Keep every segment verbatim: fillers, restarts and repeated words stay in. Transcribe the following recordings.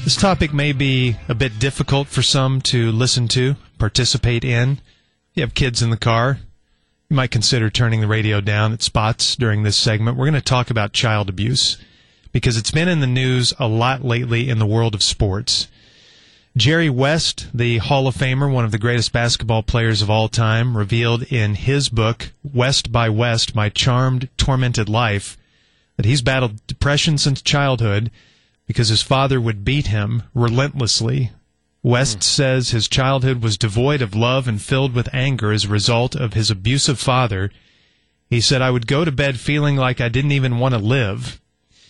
This topic may be a bit difficult for some to listen to, participate in. If you have kids in the car, you might consider turning the radio down at spots during this segment. We're going to talk about child abuse because it's been in the news a lot lately in the world of sports. Jerry West, the Hall of Famer, one of the greatest basketball players of all time, revealed in his book, West by West, My Charmed, Tormented Life, that he's battled depression since childhood because his father would beat him relentlessly. West mm. says his childhood was devoid of love and filled with anger as a result of his abusive father. He said, I would go to bed feeling like I didn't even want to live.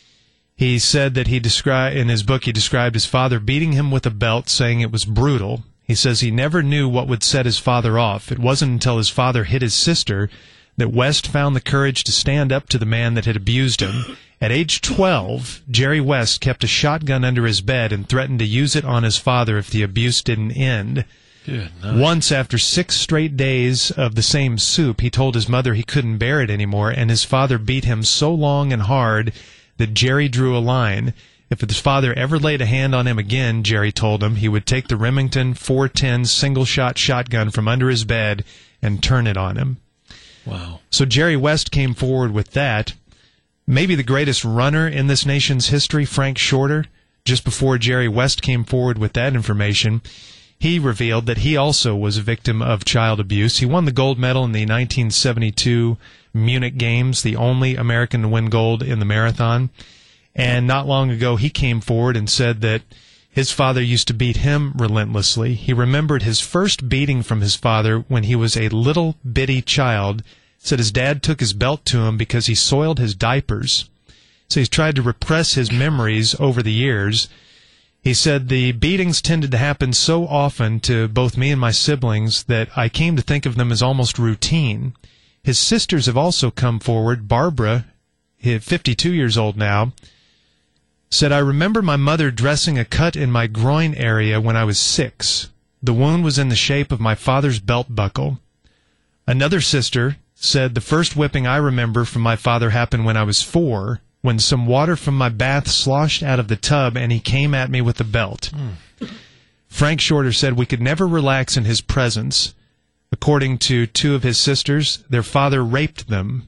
He said that he described in his book, he described his father beating him with a belt, saying it was brutal. He says he never knew what would set his father off. It wasn't until his father hit his sister that West found the courage to stand up to the man that had abused him. At age twelve, Jerry West kept a shotgun under his bed and threatened to use it on his father if the abuse didn't end. Good night. Once, after six straight days of the same soup, he told his mother he couldn't bear it anymore, and his father beat him so long and hard that Jerry drew a line. If his father ever laid a hand on him again, Jerry told him, he would take the Remington four ten single-shot shotgun from under his bed and turn it on him. Wow. So Jerry West came forward with that. Maybe the greatest runner in this nation's history, Frank Shorter, just before Jerry West came forward with that information, he revealed that he also was a victim of child abuse. He won the gold medal in the nineteen seventy-two Munich Games, the only American to win gold in the marathon. And not long ago, he came forward and said that his father used to beat him relentlessly. He remembered his first beating from his father when he was a little bitty child. Said his dad took his belt to him because he soiled his diapers. So he's tried to repress his memories over the years. He said the beatings tended to happen so often to both me and my siblings that I came to think of them as almost routine. His sisters have also come forward. Barbara, fifty-two years old now, said, I remember my mother dressing a cut in my groin area when I was six. The wound was in the shape of my father's belt buckle. Another sister said, the first whipping I remember from my father happened when I was four, when some water from my bath sloshed out of the tub and he came at me with a belt. Mm. Frank Shorter said we could never relax in his presence. According to two of his sisters, their father raped them.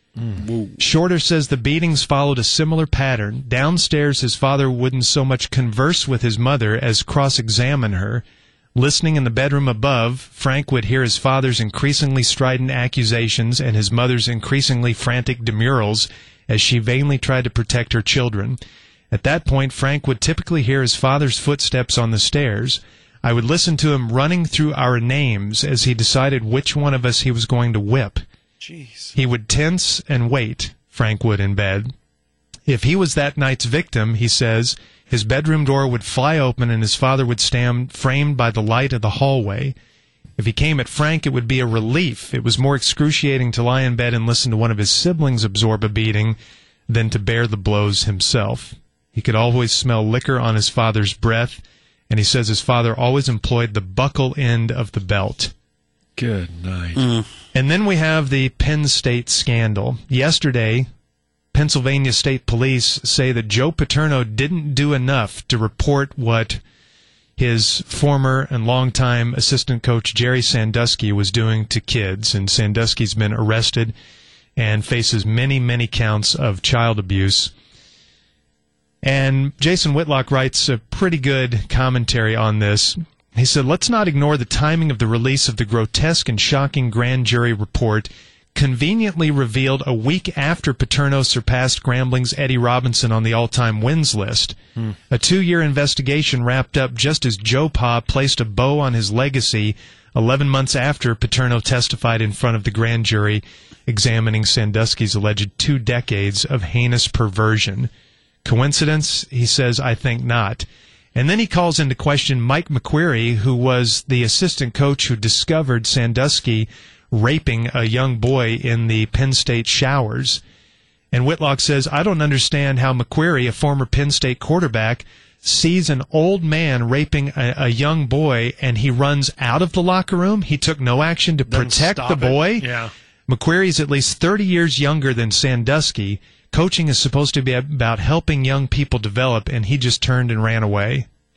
Mm. Shorter says the beatings followed a similar pattern. Downstairs, his father wouldn't so much converse with his mother as cross-examine her. Listening in the bedroom above, Frank would hear his father's increasingly strident accusations and his mother's increasingly frantic demurrals as she vainly tried to protect her children. At that point, Frank would typically hear his father's footsteps on the stairs. I would listen to him running through our names as he decided which one of us he was going to whip. Jeez. He would tense and wait, Frank would in bed. If he was that night's victim, he says, his bedroom door would fly open and his father would stand framed by the light of the hallway. If he came at Frank, it would be a relief. It was more excruciating to lie in bed and listen to one of his siblings absorb a beating than to bear the blows himself. He could always smell liquor on his father's breath, and he says his father always employed the buckle end of the belt. Good night. Mm. And then we have the Penn State scandal. Yesterday, Pennsylvania State Police say that Joe Paterno didn't do enough to report what his former and longtime assistant coach Jerry Sandusky was doing to kids. And Sandusky's been arrested and faces many, many counts of child abuse. And Jason Whitlock writes a pretty good commentary on this. He said, let's not ignore the timing of the release of the grotesque and shocking grand jury report conveniently revealed a week after Paterno surpassed Grambling's Eddie Robinson on the all-time wins list. Hmm. A two-year investigation wrapped up just as Joe Pa placed a bow on his legacy eleven months after Paterno testified in front of the grand jury examining Sandusky's alleged two decades of heinous perversion. Coincidence? He says, I think not. And then he calls into question Mike McQueary, who was the assistant coach who discovered Sandusky raping a young boy in the Penn State showers. And Whitlock says, I don't understand how McQueary, a former Penn State quarterback, sees an old man raping a, a young boy and he runs out of the locker room. He took no action to Doesn't protect the boy. It. Yeah. McQueary's at least thirty years younger than Sandusky. Coaching is supposed to be about helping young people develop, and he just turned and ran away.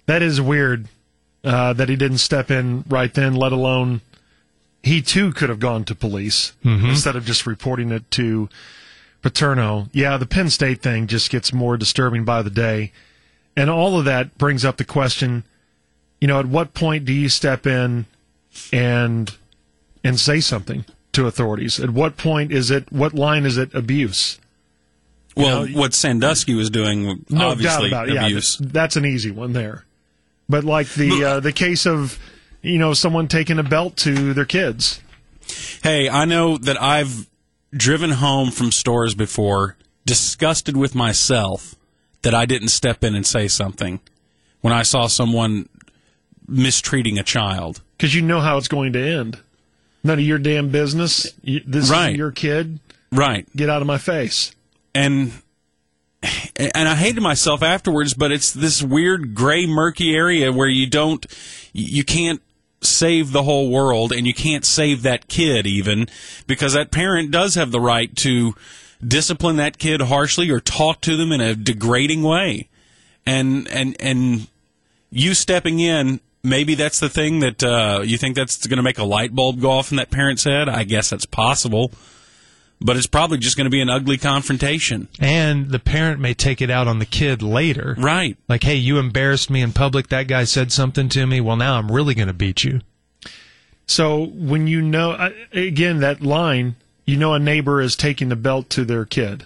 That is weird uh, that he didn't step in right then, let alone he too could have gone to police mm-hmm. instead of just reporting it to Paterno. Yeah, the Penn State thing just gets more disturbing by the day. And all of that brings up the question, you know, at what point do you step in and and say something to authorities? At what point is it, what line is it abuse? Well, you know, what Sandusky was doing, no obviously, doubt about it. abuse. Yeah, that's an easy one there. But like the uh, the case of, you know, someone taking a belt to their kids. Hey, I know that I've driven home from stores before, disgusted with myself that I didn't step in and say something when I saw someone mistreating a child. Because you know how it's going to end. None of your damn business. You, this right. is your kid. Right. Get out of my face. And and I hated myself afterwards, but it's this weird gray, murky area where you don't, you can't save the whole world, and you can't save that kid even, because that parent does have the right to discipline that kid harshly or talk to them in a degrading way. And and and you stepping in, maybe that's the thing that uh, you think that's going to make a light bulb go off in that parent's head. I guess that's possible. But it's probably just going to be an ugly confrontation. And the parent may take it out on the kid later. Right. Like, hey, you embarrassed me in public. That guy said something to me. Well, now I'm really going to beat you. So when you know, again, that line, you know a neighbor is taking the belt to their kid.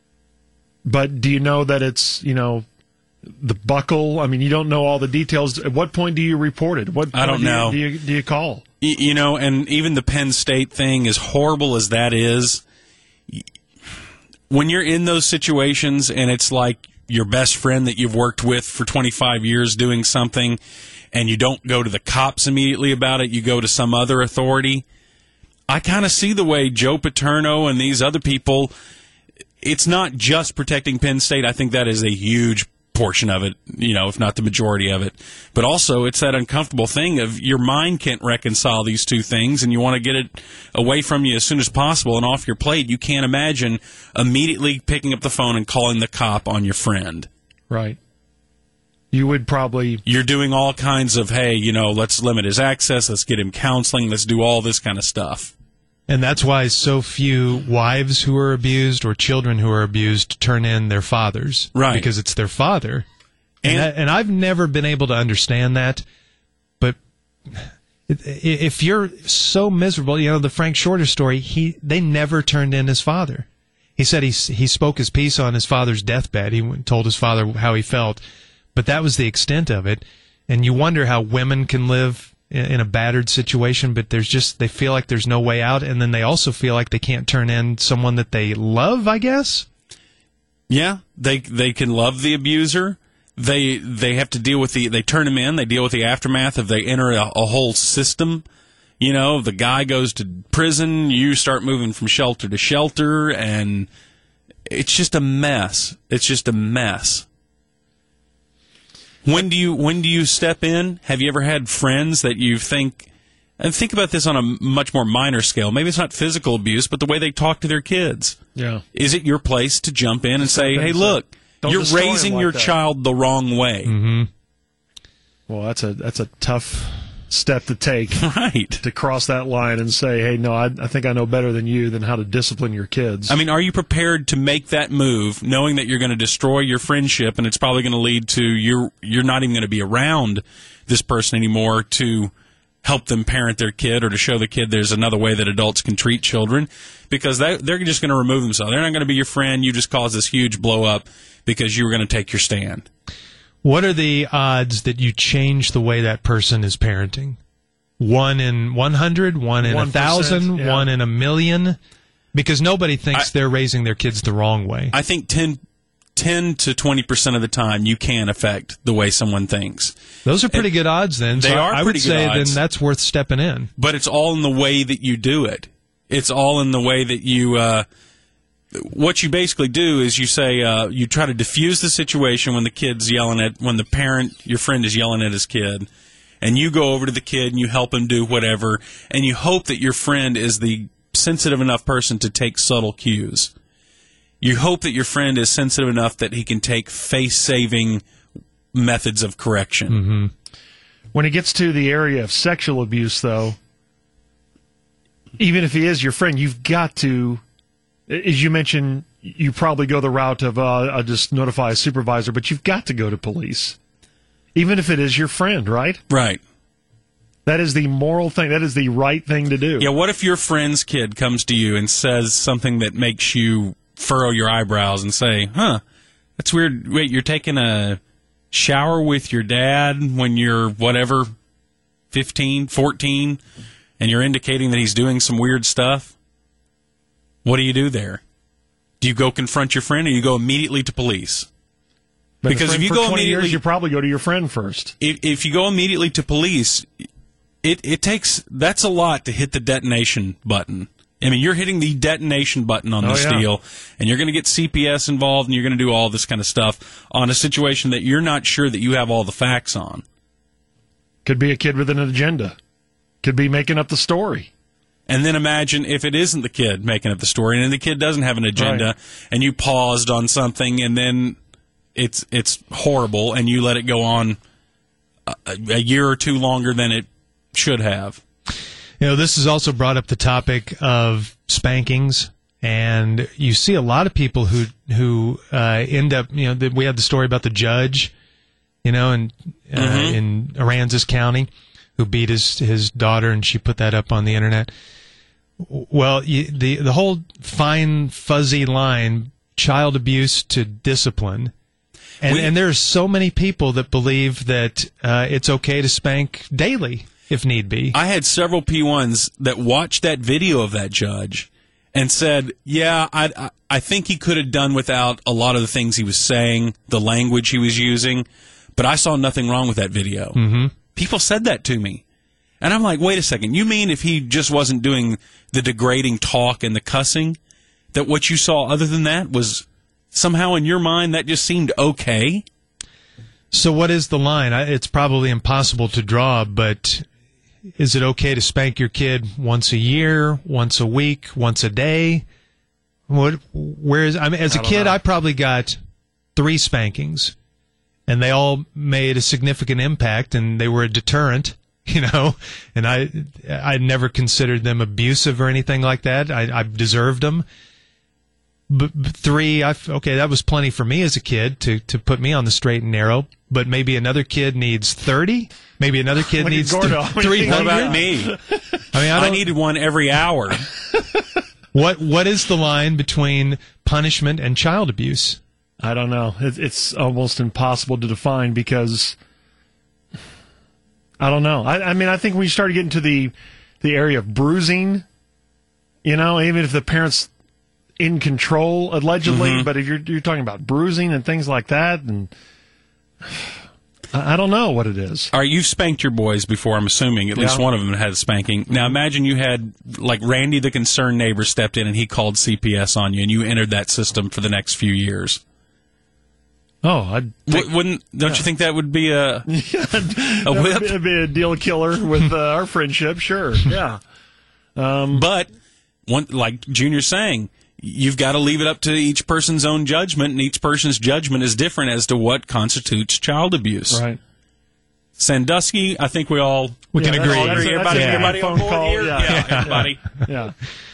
But do you know that it's, you know, the buckle? I mean, you don't know all the details. At what point do you report it? What I don't do you, know. Do you, do you call? You, you know, and even the Penn State thing, as horrible as that is, when you're in those situations and it's like your best friend that you've worked with for twenty-five years doing something and you don't go to the cops immediately about it, you go to some other authority, I kind of see the way Joe Paterno and these other people, it's not just protecting Penn State. I think that is a huge portion of it, you know, if not the majority of it. But also, it's that uncomfortable thing of your mind can't reconcile these two things, and you want to get it away from you as soon as possible and off your plate. You can't imagine immediately picking up the phone and calling the cop on your friend. Right. You would probably... You're doing all kinds of, hey, you know, let's limit his access, let's get him counseling, let's do all this kind of stuff. And that's why so few wives who are abused or children who are abused turn in their fathers. Right. Because it's their father. And, And, that, and I've never been able to understand that. But if you're so miserable, you know, the Frank Shorter story, he they never turned in his father. He said he, he spoke his piece on his father's deathbed. He told his father how he felt. But that was the extent of it. And you wonder how women can live in a battered situation, but there's just, they feel like there's no way out, and then they also feel like they can't turn in someone that they love, I guess? Yeah, they they can love the abuser. They they have to deal with the, they turn him in, they deal with the aftermath of they enter a, a whole system. You know, the guy goes to prison, you start moving from shelter to shelter, and it's just a mess. It's just a mess. When do you when do you step in? Have you ever had friends that you think, and think about this on a much more minor scale, maybe it's not physical abuse, but the way they talk to their kids. Yeah. Is it your place to jump in and say, hey, so look, don't you're destroy him raising like your that. child the wrong way? Mm-hmm. Well, that's a that's a tough step to take. Right. To cross that line and say, hey, no, I, I think I know better than you than how to discipline your kids. I mean, are you prepared to make that move knowing that you're going to destroy your friendship and it's probably going to lead to you're, you're not even going to be around this person anymore to help them parent their kid or to show the kid there's another way that adults can treat children? Because that, they're just going to remove themselves. They're not going to be your friend. You just caused this huge blow up because you were going to take your stand. What are the odds that you change the way that person is parenting? One in one hundred, one in a thousand, yeah. one in a million? Because nobody thinks I, they're raising their kids the wrong way. I think ten, ten to twenty percent of the time you can affect the way someone thinks. Those are pretty and good odds then. They so are I pretty would good say odds. then that's worth stepping in. But it's all in the way that you do it. It's all in the way that you... Uh, what you basically do is you say, uh, you try to diffuse the situation when the kid's yelling at, when the parent, your friend is yelling at his kid, and you go over to the kid and you help him do whatever, and you hope that your friend is the sensitive enough person to take subtle cues. You hope that your friend is sensitive enough that he can take face-saving methods of correction. Mm-hmm. When it gets to the area of sexual abuse, though, even if he is your friend, you've got to, as you mentioned, you probably go the route of, uh, I'll just notify a supervisor, but you've got to go to police. Even if it is your friend, right? Right. That is the moral thing. That is the right thing to do. Yeah, what if your friend's kid comes to you and says something that makes you furrow your eyebrows and say, huh, that's weird. Wait, you're taking a shower with your dad when you're, whatever, fifteen, fourteen, and you're indicating that he's doing some weird stuff? What do you do there? Do you go confront your friend, or you go immediately to police? But Because if you for go twenty immediately, years, you probably go to your friend first. If, if you go immediately to police, it, it takes, that's a lot to hit the detonation button. I mean, you're hitting the detonation button on Oh, this yeah. deal, and you're going to get C P S involved, and you're going to do all this kind of stuff on a situation that you're not sure that you have all the facts on. Could be a kid with an agenda. Could be making up the story. And then imagine if it isn't the kid making up the story, and the kid doesn't have an agenda, Right. and you paused on something, and then it's it's horrible, and you let it go on a, a year or two longer than it should have. You know, this has also brought up the topic of spankings, and you see a lot of people who who uh, end up. You know, the, we had the story about the judge, you know, in uh, Mm-hmm. in Aransas County, who beat his his daughter, and she put that up on the internet. Well, you, the the whole fine fuzzy line, child abuse to discipline. And, We- and there's so many people that believe that uh, it's okay to spank daily if need be. I had several P ones that watched that video of that judge and said, yeah, I, I, I think he could have done without a lot of the things he was saying, the language he was using, but I saw nothing wrong with that video. Mm-hmm. People said that to me. And I'm like, wait a second, you mean if he just wasn't doing the degrading talk and the cussing, that what you saw other than that was somehow in your mind that just seemed okay? So what is the line? I- It's probably impossible to draw, but is it okay to spank your kid once a year, once a week, once a day? What? Where is? I mean, as a I don't kid, know. I probably got three spankings, and they all made a significant impact, and they were a deterrent, you know. And I, I never considered them abusive or anything like that. I, I deserved them. But but three, I okay, that was plenty for me as a kid to to put me on the straight and narrow. But maybe another kid needs thirty. Maybe another kid Look at needs Gordo. three What hundred. about me? I mean, I, I don't, needed one every hour. what what is the line between punishment and child abuse? I don't know. It, it's almost impossible to define because I don't know. I, I mean, I think when you start getting to the the area of bruising, you know, even if the parents in control allegedly, Mm-hmm. but if you're you're talking about bruising and things like that, and I, I don't know what it is. All right, you've spanked your boys before, I'm assuming. At least Yeah. one of them had a spanking. Now, imagine you had, like, Randy the concerned neighbor stepped in and he called C P S on you, and you entered that system for the next few years. Oh, I'd W- wouldn't, don't you think that would be a, a That whip? would be, be a deal killer with uh, our friendship, sure. Yeah. But, one, like Junior's saying, you've got to leave it up to each person's own judgment, and each person's judgment is different as to what constitutes child abuse. Right. Sandusky, I think we all We can Yeah, agree. that's- that's a- Everybody, that's a everybody phone on board call, here? yeah. Yeah, everybody. Yeah.